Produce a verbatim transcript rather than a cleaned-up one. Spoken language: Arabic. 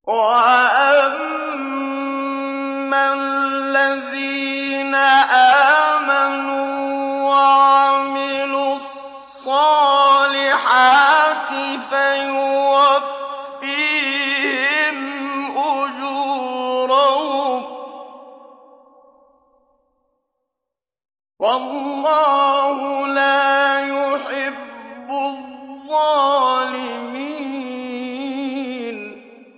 وَأَمَّا الَّذِينَ آمَنُوا وَعَمِلُوا الصَّالِحَاتِ فَيُوَفِّيهِمْ أُجُورَهُمْ ۗ وَاللَّهُ لَا